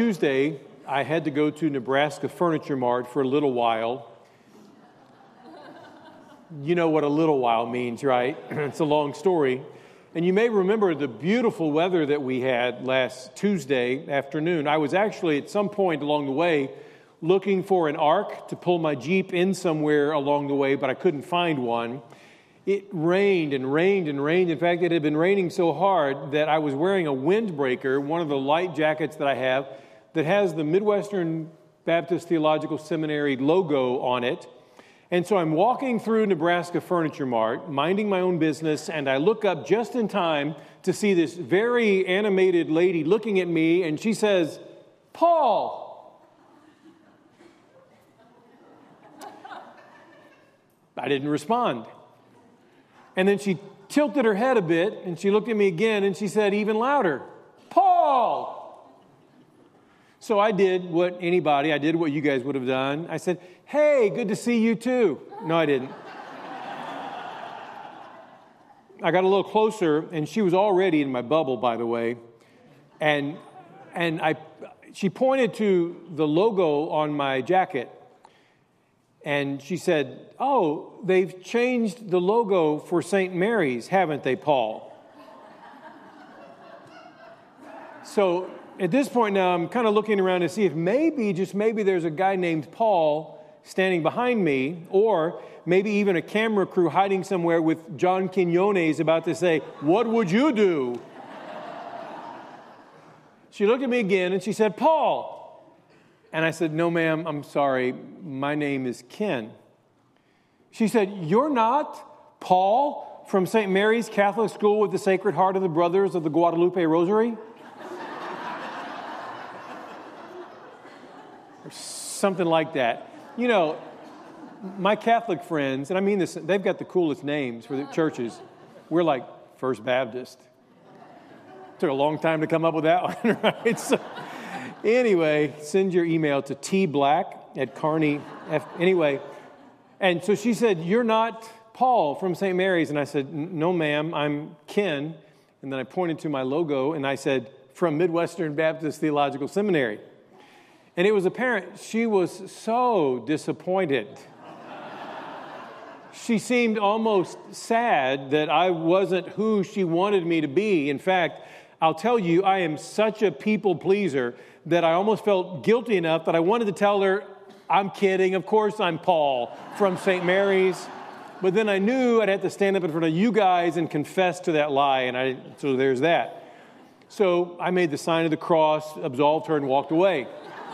Tuesday, I had to go to Nebraska Furniture Mart for a little while. You know what a little while means, right? It's a long story. And you may remember the beautiful weather that we had last Tuesday afternoon. I was actually at some point along the way looking for an ark to pull my Jeep in somewhere along the way, but I couldn't find one. It rained and rained and rained. In fact, it had been raining so hard that I was wearing a windbreaker, one of the light jackets that I have, that has the Midwestern Baptist Theological Seminary logo on it. And so I'm walking through Nebraska Furniture Mart, minding my own business, and I look up just in time to see this very animated lady looking at me, and she says, "Paul." I didn't respond. And then she tilted her head a bit, and she looked at me again, and she said even louder, "Paul!" So I did what you guys would have done. I said, "Hey, good to see you too." No, I didn't. I got a little closer, and she was already in my bubble, by the way. And she pointed to the logo on my jacket. And she said, "Oh, they've changed the logo for St. Mary's, haven't they, Paul?" So at this point now, I'm kind of looking around to see if maybe, just maybe, there's a guy named Paul standing behind me, or maybe even a camera crew hiding somewhere with John Quinones about to say, "What would you do?" She looked at me again and she said, "Paul." And I said, "No, ma'am, I'm sorry. My name is Ken." She said, "You're not Paul from St. Mary's Catholic School with the Sacred Heart of the Brothers of the Guadalupe Rosary?" Or something like that. You know, my Catholic friends, and I mean this, they've got the coolest names for the churches. We're like First Baptist. Took a long time to come up with that one, right? So, anyway, send your email to tblack@Carney. Anyway, and so she said, "You're not Paul from St. Mary's." And I said, "No, ma'am, I'm Ken." And then I pointed to my logo and I said, "From Midwestern Baptist Theological Seminary." And it was apparent she was so disappointed. She seemed almost sad that I wasn't who she wanted me to be. In fact, I'll tell you, I am such a people pleaser that I almost felt guilty enough that I wanted to tell her, "I'm kidding. Of course I'm Paul from St. Mary's." But then I knew I'd have to stand up in front of you guys and confess to that lie. So there's that. So I made the sign of the cross, absolved her, and walked away.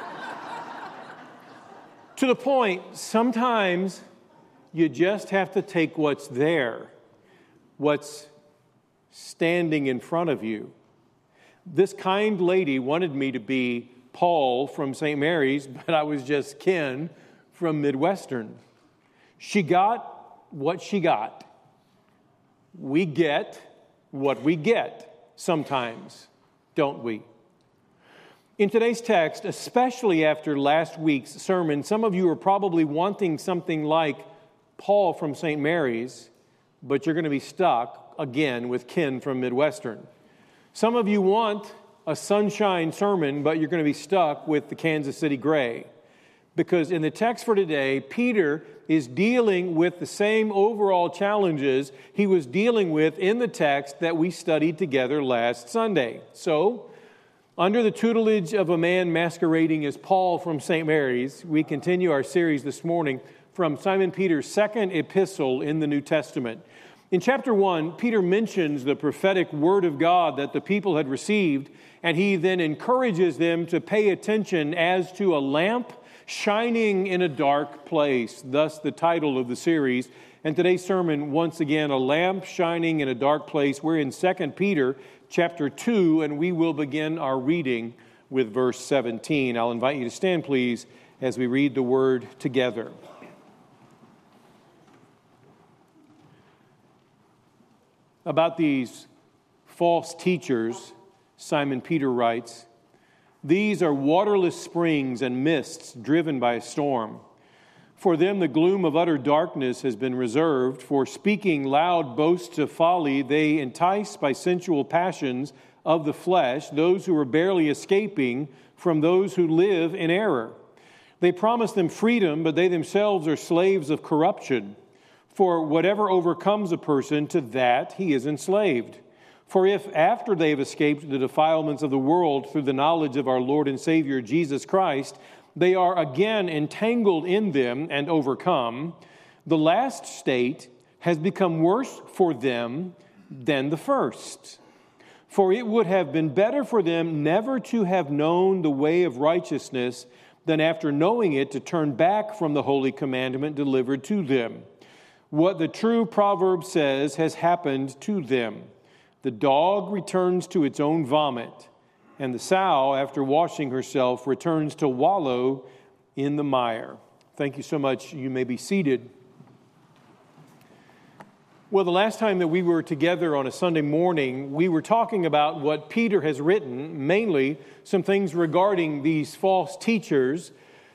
To the point, sometimes you just have to take what's there, what's standing in front of you. This kind lady wanted me to be Paul from St. Mary's, but I was just Ken from Midwestern. She got what she got. We get what we get sometimes, don't we? In today's text, especially after last week's sermon, some of you are probably wanting something like Paul from St. Mary's, but you're going to be stuck again with Ken from Midwestern. Some of you want a sunshine sermon, but you're going to be stuck with the Kansas City Gray. Because in the text for today, Peter is dealing with the same overall challenges he was dealing with in the text that we studied together last Sunday. So, under the tutelage of a man masquerading as Paul from St. Mary's, we continue our series this morning from Simon Peter's second epistle in the New Testament. In chapter 1, Peter mentions the prophetic word of God that the people had received, and he then encourages them to pay attention as to a lamp shining in a dark place, thus the title of the series. And today's sermon, once again, a lamp shining in a dark place. We're in 2 Peter chapter 2, and we will begin our reading with verse 17. I'll invite you to stand, please, as we read the word together. About these false teachers, Simon Peter writes, "These are waterless springs and mists driven by a storm. For them the gloom of utter darkness has been reserved, for speaking loud boasts of folly, they entice by sensual passions of the flesh, those who are barely escaping from those who live in error. They promise them freedom, but they themselves are slaves of corruption. For whatever overcomes a person, to that he is enslaved. For if, after they have escaped the defilements of the world through the knowledge of our Lord and Savior Jesus Christ, they are again entangled in them and overcome, the last state has become worse for them than the first. For it would have been better for them never to have known the way of righteousness than after knowing it to turn back from the holy commandment delivered to them. What the true proverb says has happened to them. The dog returns to its own vomit, and the sow, after washing herself, returns to wallow in the mire. Thank you so much. You may be seated. Well, the last time that we were together on a Sunday morning, we were talking about what Peter has written, mainly some things regarding these false teachers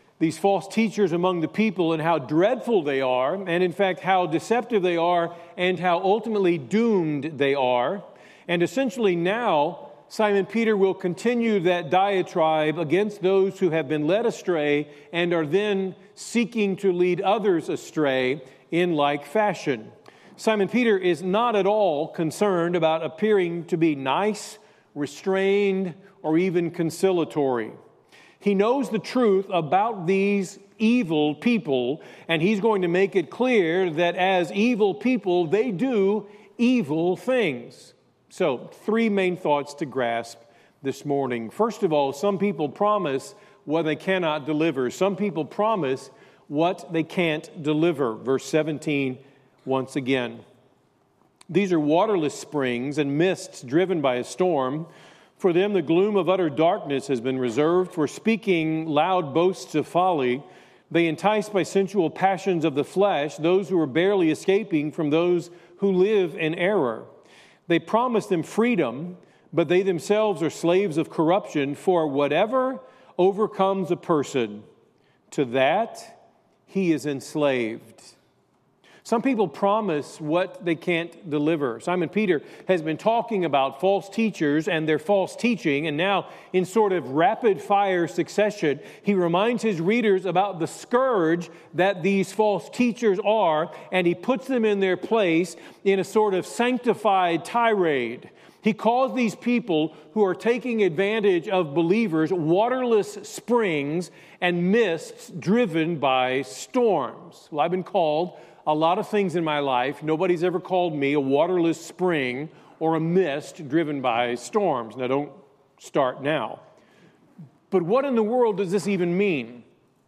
among the people, and how dreadful they are, and in fact how deceptive they are, and how ultimately doomed they are. And essentially now, Simon Peter will continue that diatribe against those who have been led astray and are then seeking to lead others astray in like fashion. Simon Peter is not at all concerned about appearing to be nice, restrained, or even conciliatory. He knows the truth about these evil people, and he's going to make it clear that as evil people, they do evil things. So, three main thoughts to grasp this morning. First of all, some people promise what they cannot deliver. Some people promise what they can't deliver. Verse 17, once again. These are waterless springs and mists driven by a storm. For them, the gloom of utter darkness has been reserved. For speaking loud boasts of folly, they entice by sensual passions of the flesh those who are barely escaping from those who live in error. They promise them freedom, but they themselves are slaves of corruption. For whatever overcomes a person, to that he is enslaved. Some people promise what they can't deliver. Simon Peter has been talking about false teachers and their false teaching, and now in sort of rapid-fire succession, he reminds his readers about the scourge that these false teachers are, and he puts them in their place in a sort of sanctified tirade. He calls these people who are taking advantage of believers waterless springs and mists driven by storms. Well, I've been called a lot of things in my life. Nobody's ever called me a waterless spring or a mist driven by storms. Now, don't start now. But what in the world does this even mean?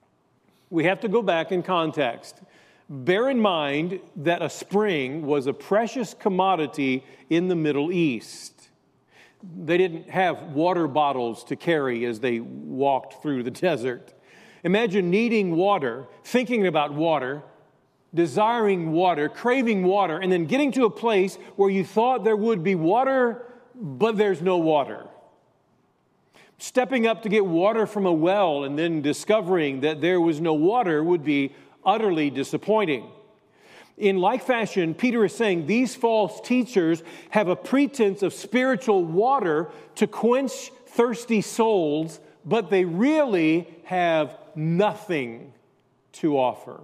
We have to go back in context. Bear in mind that a spring was a precious commodity in the Middle East. They didn't have water bottles to carry as they walked through the desert. Imagine needing water, thinking about water, desiring water, craving water, and then getting to a place where you thought there would be water, but there's no water. Stepping up to get water from a well and then discovering that there was no water would be utterly disappointing. In like fashion, Peter is saying these false teachers have a pretense of spiritual water to quench thirsty souls, but they really have nothing to offer.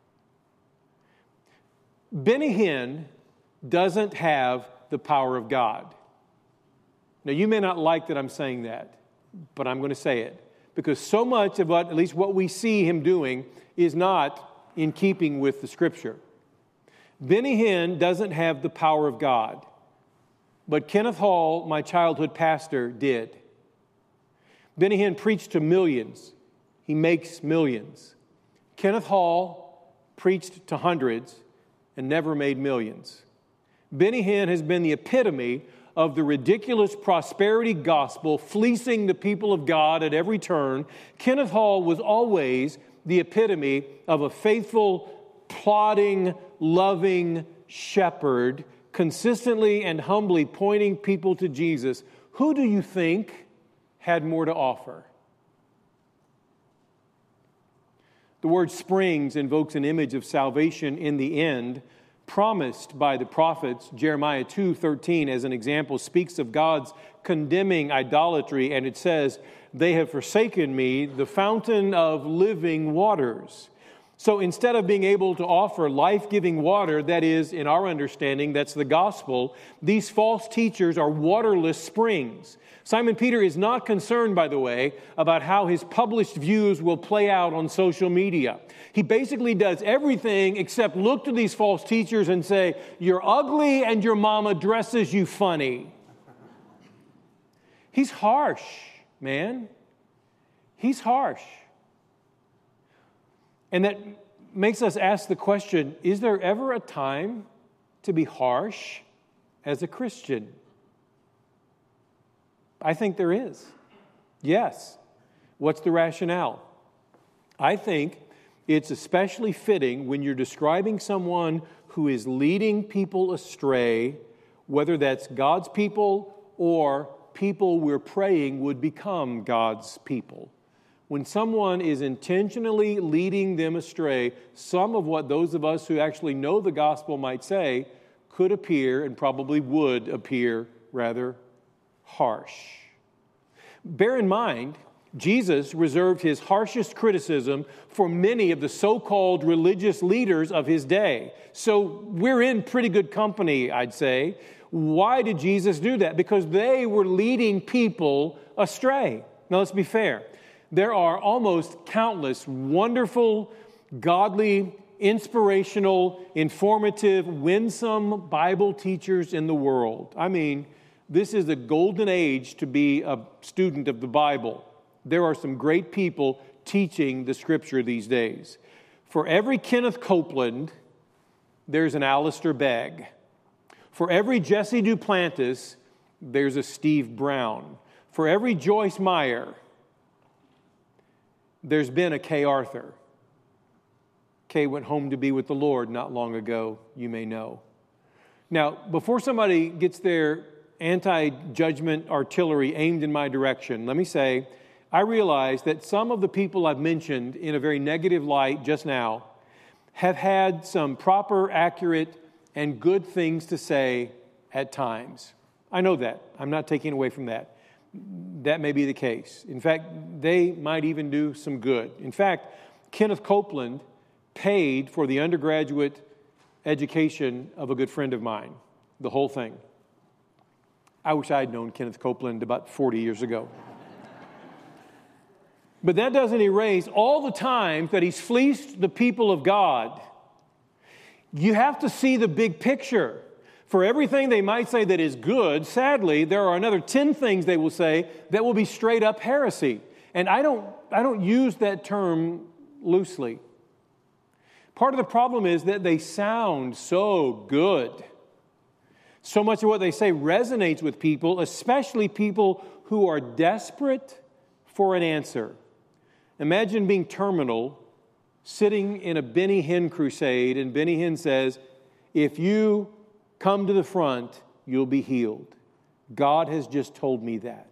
Benny Hinn doesn't have the power of God. Now, you may not like that I'm saying that, but I'm going to say it, because so much of at least what we see him doing is not in keeping with the Scripture. Benny Hinn doesn't have the power of God, but Kenneth Hall, my childhood pastor, did. Benny Hinn preached to millions. He makes millions. Kenneth Hall preached to hundreds and never made millions. Benny Hinn has been the epitome of the ridiculous prosperity gospel, fleecing the people of God at every turn. Kenneth Hall was always the epitome of a faithful, plodding, loving shepherd, consistently and humbly pointing people to Jesus. Who do you think had more to offer? The word springs invokes an image of salvation in the end, promised by the prophets. Jeremiah 2:13, as an example, speaks of God's condemning idolatry, and it says, they have forsaken me, the fountain of living waters. So instead of being able to offer life-giving water, that is, in our understanding, that's the gospel, these false teachers are waterless springs. Simon Peter is not concerned, by the way, about how his published views will play out on social media. He basically does everything except look to these false teachers and say, you're ugly and your mama dresses you funny. He's harsh, man. He's harsh. And that makes us ask the question, is there ever a time to be harsh as a Christian? I think there is. Yes. What's the rationale? I think it's especially fitting when you're describing someone who is leading people astray, whether that's God's people or people we're praying would become God's people. When someone is intentionally leading them astray, some of what those of us who actually know the gospel might say could appear, and probably would appear, rather harsh. Bear in mind, Jesus reserved his harshest criticism for many of the so-called religious leaders of his day. So we're in pretty good company, I'd say. Why did Jesus do that? Because they were leading people astray. Now, let's be fair. There are almost countless wonderful, godly, inspirational, informative, winsome Bible teachers in the world. I mean, this is a golden age to be a student of the Bible. There are some great people teaching the Scripture these days. For every Kenneth Copeland, there's an Alistair Begg. For every Jesse Duplantis, there's a Steve Brown. For every Joyce Meyer, there's been a Kay Arthur. Kay went home to be with the Lord not long ago, you may know. Now, before somebody gets their anti-judgment artillery aimed in my direction, let me say, I realize that some of the people I've mentioned in a very negative light just now have had some proper, accurate, and good things to say at times. I know that. I'm not taking away from that. That may be the case. In fact, they might even do some good. In fact, Kenneth Copeland paid for the undergraduate education of a good friend of mine, the whole thing. I wish I'd known Kenneth Copeland about 40 years ago. But that doesn't erase all the times that he's fleeced the people of God. You have to see the big picture. For everything they might say that is good, sadly, there are another 10 things they will say that will be straight up heresy. And I don't use that term loosely. Part of the problem is that they sound so good. So much of what they say resonates with people, especially people who are desperate for an answer. Imagine being terminal, sitting in a Benny Hinn crusade, and Benny Hinn says, if you come to the front, you'll be healed. God has just told me that.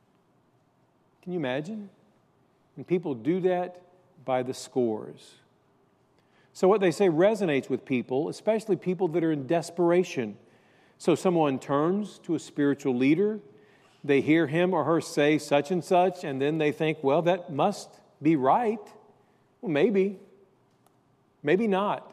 Can you imagine? And people do that by the scores. So what they say resonates with people, especially people that are in desperation. So someone turns to a spiritual leader, they hear him or her say such and such, and then they think, well, that must be right. Well, maybe not.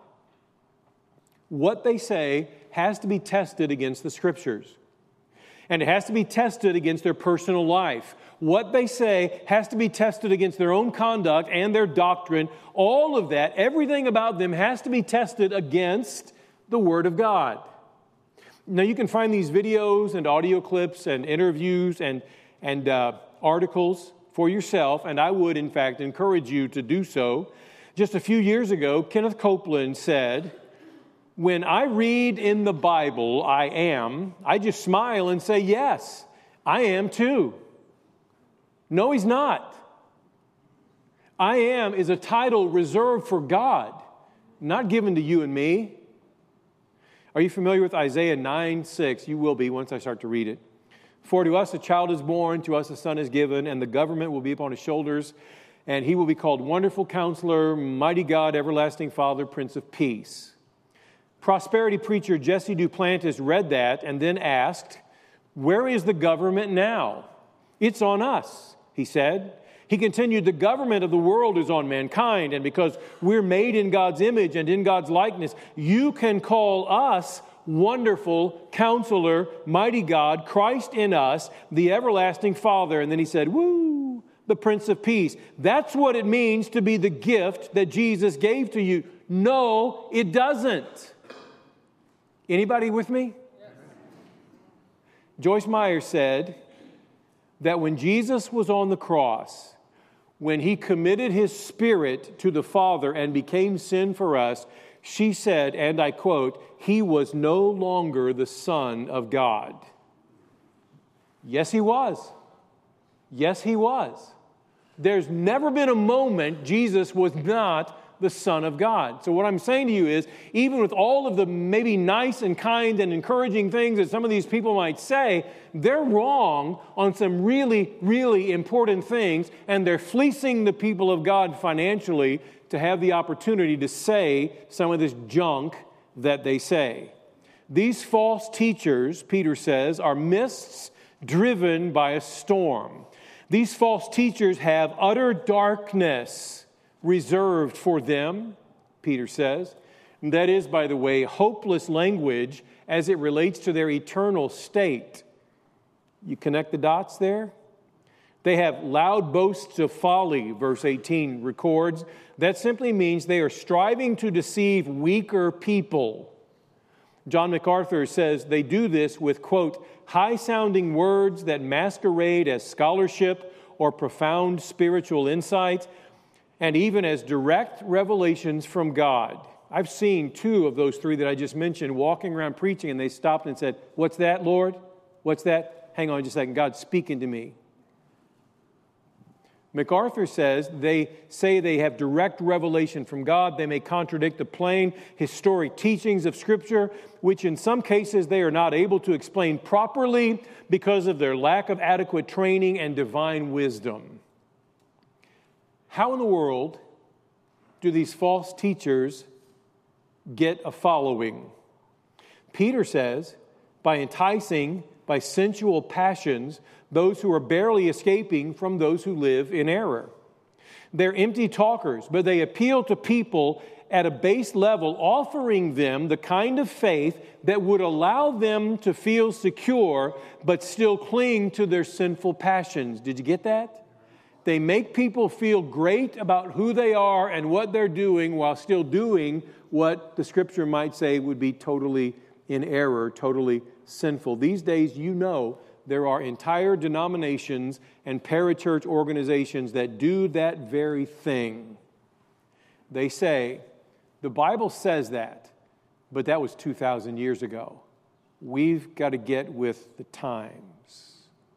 What they say has to be tested against the Scriptures. And it has to be tested against their personal life. What they say has to be tested against their own conduct and their doctrine. All of that, everything about them has to be tested against the Word of God. Now, you can find these videos and audio clips and interviews and articles for yourself, and I would, in fact, encourage you to do so. Just a few years ago, Kenneth Copeland said, when I read in the Bible, I just smile and say, yes, I am too. No, he's not. I am is a title reserved for God, not given to you and me. Are you familiar with Isaiah 9:6? You will be once I start to read it. For to us a child is born, to us a son is given, and the government will be upon his shoulders, and he will be called Wonderful Counselor, Mighty God, Everlasting Father, Prince of Peace. Prosperity preacher Jesse Duplantis read that and then asked, Where is the government now? It's on us, he said. He continued, the government of the world is on mankind, and because we're made in God's image and in God's likeness, you can call us Wonderful Counselor, Mighty God, Christ in us, the Everlasting Father. And then he said, woo, the Prince of Peace. That's what it means to be the gift that Jesus gave to you. No, it doesn't. Anybody with me? Yes. Joyce Meyer said that when Jesus was on the cross, when he committed his spirit to the Father and became sin for us, she said, and I quote, he was no longer the Son of God. Yes, he was. Yes, he was. There's never been a moment Jesus was not the Son of God. So what I'm saying to you is, even with all of the maybe nice and kind and encouraging things that some of these people might say, they're wrong on some really, really important things, and they're fleecing the people of God financially to have the opportunity to say some of this junk that they say. These false teachers, Peter says, are mists driven by a storm. These false teachers have utter darkness reserved for them, Peter says. And that is, by the way, hopeless language as it relates to their eternal state. You connect the dots there? They have loud boasts of folly, verse 18 records. That simply means they are striving to deceive weaker people. John MacArthur says they do this with, quote, high-sounding words that masquerade as scholarship or profound spiritual insight, and even as direct revelations from God. I've seen two of those three that I just mentioned walking around preaching, and they stopped and said, what's that, Lord? What's that? Hang on just a second. God's speaking to me. MacArthur says they say they have direct revelation from God. They may contradict the plain historic teachings of Scripture, which in some cases they are not able to explain properly because of their lack of adequate training and divine wisdom. How in the world do these false teachers get a following? Peter says, by enticing, by sensual passions, those who are barely escaping from those who live in error. They're empty talkers, but they appeal to people at a base level, offering them the kind of faith that would allow them to feel secure, but still cling to their sinful passions. Did you get that? They make people feel great about who they are and what they're doing while still doing what the Scripture might say would be totally in error, totally sinful. These days, you know, there are entire denominations and parachurch organizations that do that very thing. They say, the Bible says that, but that was 2,000 years ago. We've got to get with the times.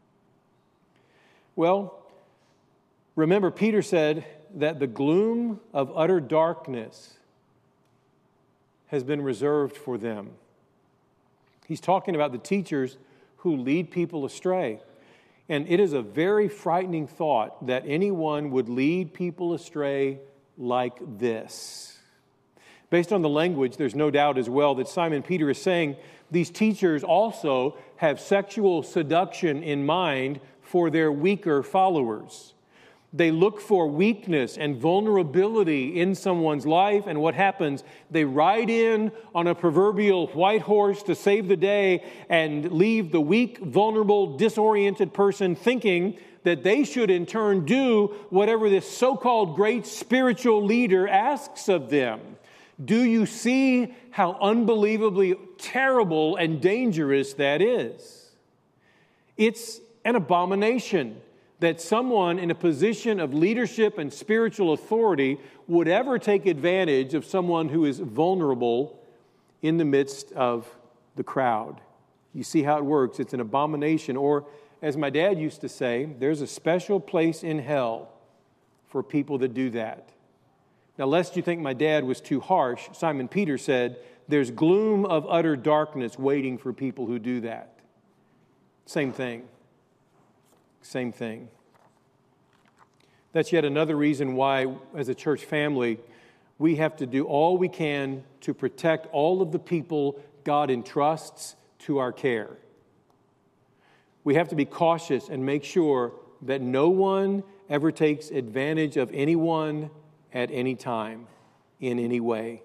Well, remember, Peter said that the gloom of utter darkness has been reserved for them. He's talking about the teachers who lead people astray. And it is a very frightening thought that anyone would lead people astray like this. Based on the language, there's no doubt as well that Simon Peter is saying these teachers also have sexual seduction in mind for their weaker followers. They look for weakness and vulnerability in someone's life, and what happens? They ride in on a proverbial white horse to save the day and leave the weak, vulnerable, disoriented person thinking that they should in turn do whatever this so-called great spiritual leader asks of them. Do you see how unbelievably terrible and dangerous that is? It's an abomination that someone in a position of leadership and spiritual authority would ever take advantage of someone who is vulnerable in the midst of the crowd. You see how it works. It's an abomination. Or, as my dad used to say, there's a special place in hell for people that do that. Now, lest you think my dad was too harsh, Simon Peter said, there's gloom of utter darkness waiting for people who do that. Same thing. Same thing. That's yet another reason why, as a church family, we have to do all we can to protect all of the people God entrusts to our care. we have to be cautious and make sure that no one ever takes advantage of anyone at any time, in any way.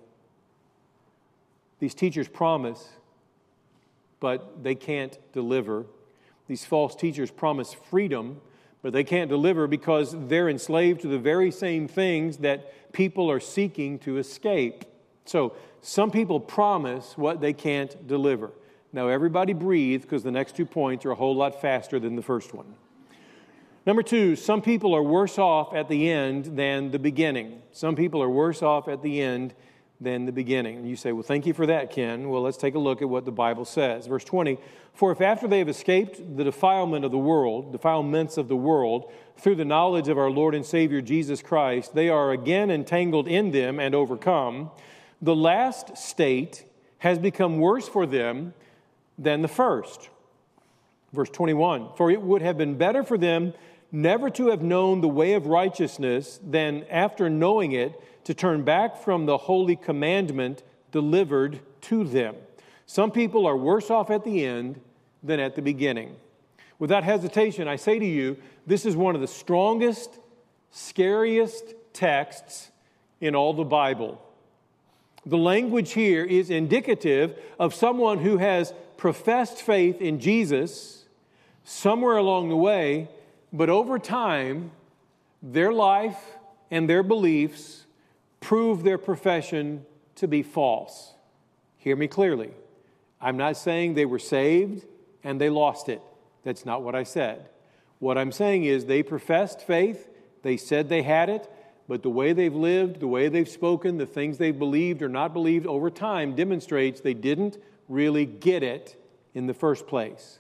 These teachers promise, but they can't deliver. These false teachers promise freedom, but they can't deliver because they're enslaved to the very same things that people are seeking to escape. So some people promise what they can't deliver. Now everybody breathe, because the next 2 points are a whole lot faster than the first one. Number 2, some people are worse off at the end than the beginning. Some people are worse off at the end than the beginning. And you say, well, thank you for that, Ken. Well, let's take a look at what the Bible says. Verse 20, for if after they have escaped the defilements of the world, through the knowledge of our Lord and Savior Jesus Christ, they are again entangled in them and overcome, the last state has become worse for them than the first. Verse 21, for it would have been better for them never to have known the way of righteousness than after knowing it to turn back from the holy commandment delivered to them. Some people are worse off at the end than at the beginning. Without hesitation, I say to you, this is one of the strongest, scariest texts in all the Bible. The language here is indicative of someone who has professed faith in Jesus somewhere along the way, but over time, their life and their beliefs prove their profession to be false. Hear me clearly. I'm not saying they were saved and they lost it. That's not what I said. What I'm saying is they professed faith, they said they had it, but the way they've lived, the way they've spoken, the things they've believed or not believed over time demonstrates they didn't really get it in the first place.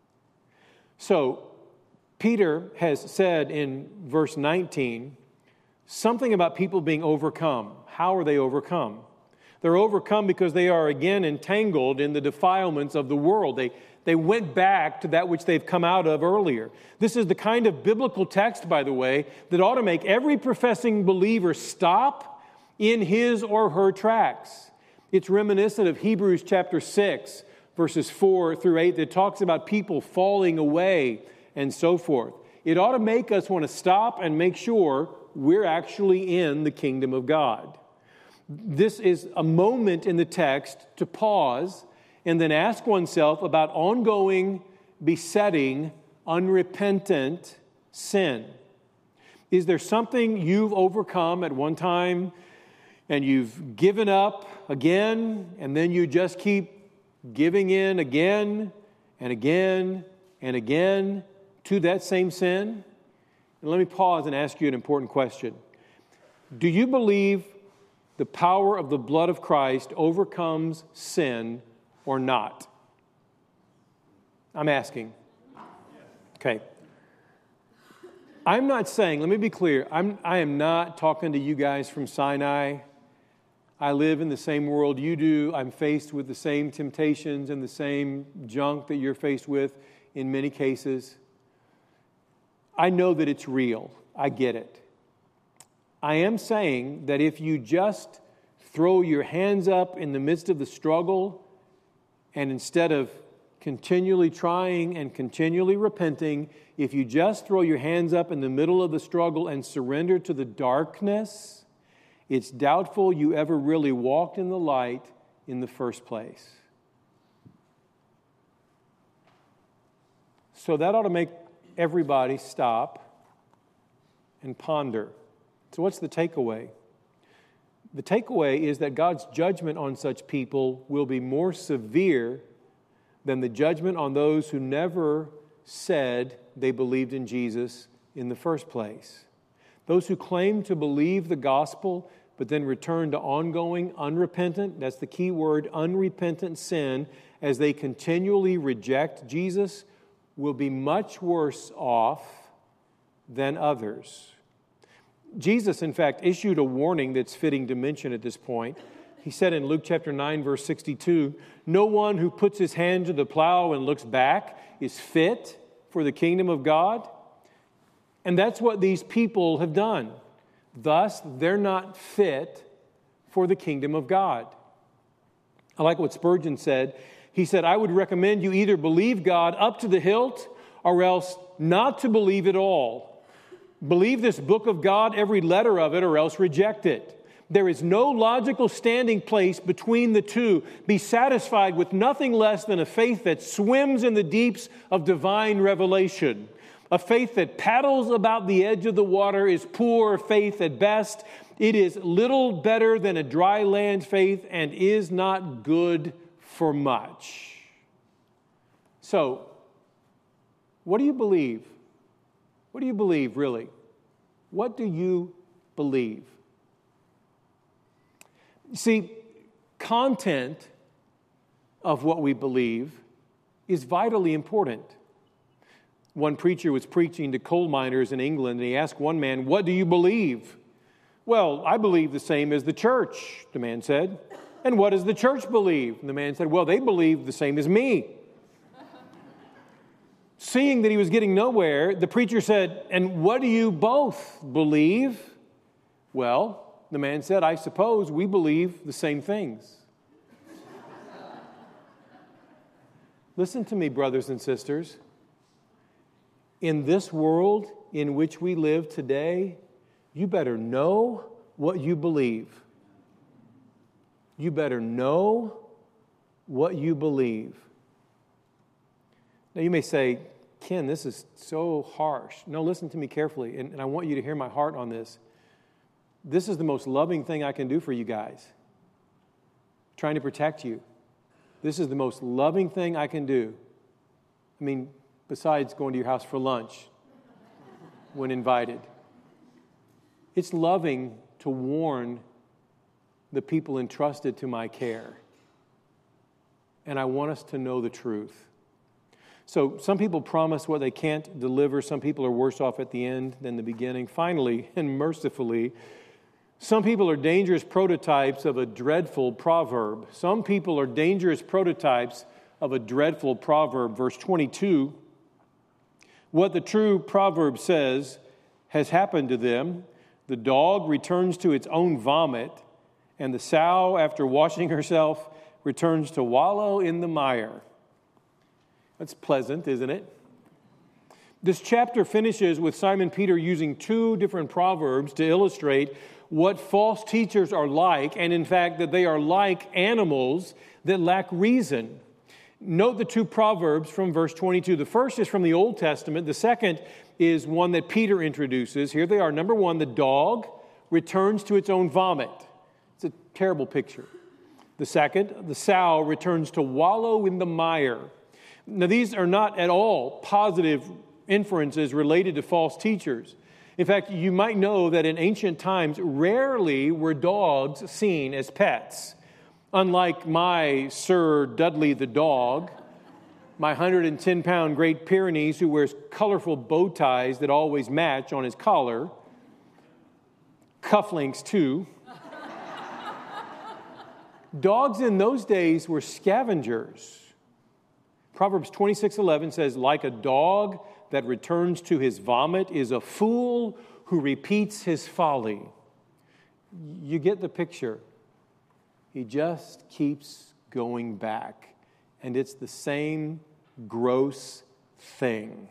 So, Peter has said in verse 19 something about people being overcome. How are they overcome? They're overcome because they are again entangled in the defilements of the world. They went back to that which they've come out of earlier. This is the kind of biblical text, by the way, that ought to make every professing believer stop in his or her tracks. It's reminiscent of Hebrews chapter 6, verses 4 through 8, that talks about people falling away and so forth. It ought to make us want to stop and make sure we're actually in the kingdom of God. This is a moment in the text to pause and then ask oneself about ongoing, besetting, unrepentant sin. Is there something you've overcome at one time and you've given up again, and then you just keep giving in again and again and again to that same sin? And let me pause and ask you an important question. Do you believe the power of the blood of Christ overcomes sin or not? I'm asking. Okay. I'm not saying, let me be clear, I am not talking to you guys from Sinai. I live in the same world you do. I'm faced with the same temptations and the same junk that you're faced with in many cases. I know that it's real. I get it. I am saying that if you just throw your hands up in the midst of the struggle, and instead of continually trying and continually repenting, if you just throw your hands up in the middle of the struggle and surrender to the darkness, it's doubtful you ever really walked in the light in the first place. So that ought to make everybody stop and ponder. So what's the takeaway? The takeaway is that God's judgment on such people will be more severe than the judgment on those who never said they believed in Jesus in the first place. Those who claim to believe the gospel but then return to ongoing, unrepentant, that's the key word, unrepentant sin, as they continually reject Jesus, will be much worse off than others. Jesus, in fact, issued a warning that's fitting to mention at this point. He said in Luke chapter 9, verse 62, "No one who puts his hand to the plow and looks back is fit for the kingdom of God." And that's what these people have done. Thus, they're not fit for the kingdom of God. I like what Spurgeon said. He said, "I would recommend you either believe God up to the hilt or else not to believe at all. Believe this book of God, every letter of it, or else reject it. There is no logical standing place between the two. Be satisfied with nothing less than a faith that swims in the deeps of divine revelation. A faith that paddles about the edge of the water is poor faith at best. It is little better than a dry land faith and is not good for much. So, what do you believe? What do you believe, really? What do you believe? See, content of what we believe is vitally important. One preacher was preaching to coal miners in England, and he asked one man, "What do you believe?" "Well, I believe the same as the church," the man said. "And what does the church believe?" And the man said, "Well, they believe the same as me." Seeing that he was getting nowhere, the preacher said, "And what do you both believe?" "Well," the man said, "I suppose we believe the same things." Listen to me, brothers and sisters. In this world in which we live today, you better know what you believe. You better know what you believe. Now you may say, "Ken, this is so harsh." No, listen to me carefully, and I want you to hear my heart on this. This is the most loving thing I can do for you guys. Trying to protect you. This is the most loving thing I can do. I mean, besides going to your house for lunch when invited. It's loving to warn the people entrusted to my care. And I want us to know the truth. So some people promise what they can't deliver. Some people are worse off at the end than the beginning. Finally, and mercifully, some people are dangerous prototypes of a dreadful proverb. Some people are dangerous prototypes of a dreadful proverb. Verse 22, what the true proverb says has happened to them. The dog returns to its own vomit, and the sow, after washing herself, returns to wallow in the mire. That's pleasant, isn't it? This chapter finishes with Simon Peter using two different proverbs to illustrate what false teachers are like, and in fact, that they are like animals that lack reason. Note the two proverbs from verse 22. The first is from the Old Testament. The second is one that Peter introduces. Here they are. Number one, the dog returns to its own vomit. It's a terrible picture. The second, the sow returns to wallow in the mire. Now, these are not at all positive inferences related to false teachers. In fact, you might know that in ancient times, rarely were dogs seen as pets. Unlike my Sir Dudley the dog, my 110-pound Great Pyrenees who wears colorful bow ties that always match on his collar, cufflinks too. Dogs in those days were scavengers. Proverbs 26:11 says, like a dog that returns to his vomit is a fool who repeats his folly. You get the picture. He just keeps going back, and it's the same gross thing.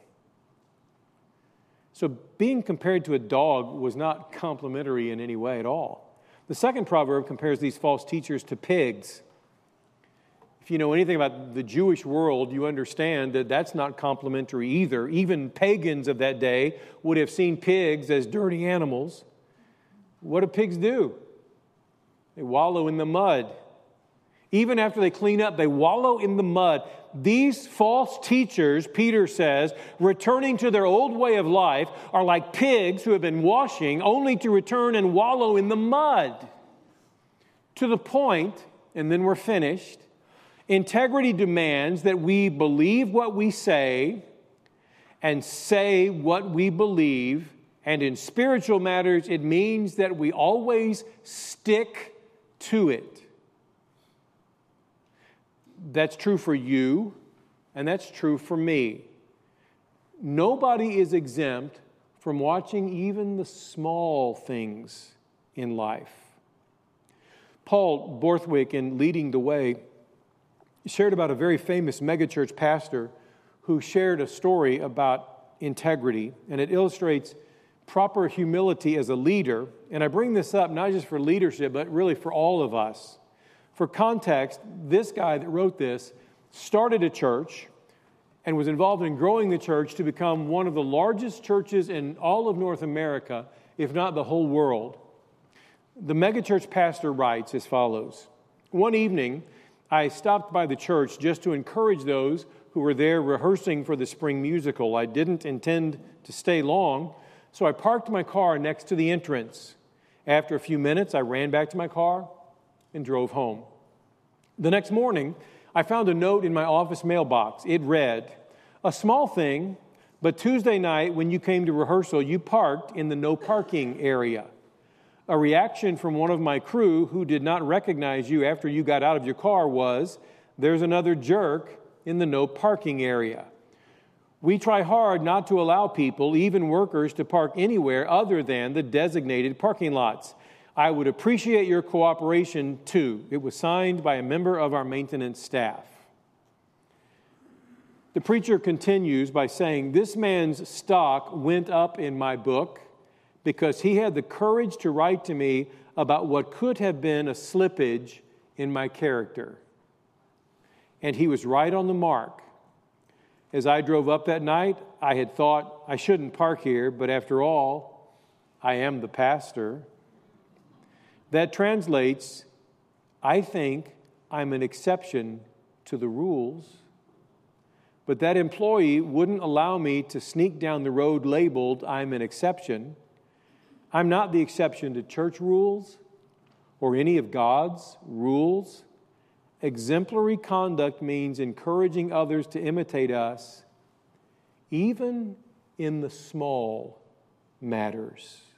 So being compared to a dog was not complimentary in any way at all. The second proverb compares these false teachers to pigs. If you know anything about the Jewish world, you understand that that's not complimentary either. Even pagans of that day would have seen pigs as dirty animals. What do pigs do? They wallow in the mud. Even after they clean up, they wallow in the mud. These false teachers, Peter says, returning to their old way of life, are like pigs who have been washing only to return and wallow in the mud. To the point, and then we're finished, integrity demands that we believe what we say and say what we believe. And in spiritual matters, it means that we always stick to it. That's true for you, and that's true for me. Nobody is exempt from watching even the small things in life. Paul Borthwick, in Leading the Way, shared about a very famous megachurch pastor who shared a story about integrity, and it illustrates proper humility as a leader. And I bring this up not just for leadership, but really for all of us. For context, this guy that wrote this started a church and was involved in growing the church to become one of the largest churches in all of North America, if not the whole world. The megachurch pastor writes as follows: "One evening, I stopped by the church just to encourage those who were there rehearsing for the spring musical. I didn't intend to stay long, so I parked my car next to the entrance. After a few minutes, I ran back to my car and drove home. The next morning, I found a note in my office mailbox. It read, 'A small thing, but Tuesday night when you came to rehearsal, you parked in the no parking area. A reaction from one of my crew who did not recognize you after you got out of your car was, "There's another jerk in the no parking area." We try hard not to allow people, even workers, to park anywhere other than the designated parking lots. I would appreciate your cooperation too." It was signed by a member of our maintenance staff. The preacher continues by saying, "This man's stock went up in my book because he had the courage to write to me about what could have been a slippage in my character. And he was right on the mark. As I drove up that night, I had thought, I shouldn't park here, but after all, I am the pastor." That translates, I think I'm an exception to the rules. But that employee wouldn't allow me to sneak down the road labeled, "I'm an exception." I'm not the exception to church rules or any of God's rules. Exemplary conduct means encouraging others to imitate us, even in the small matters.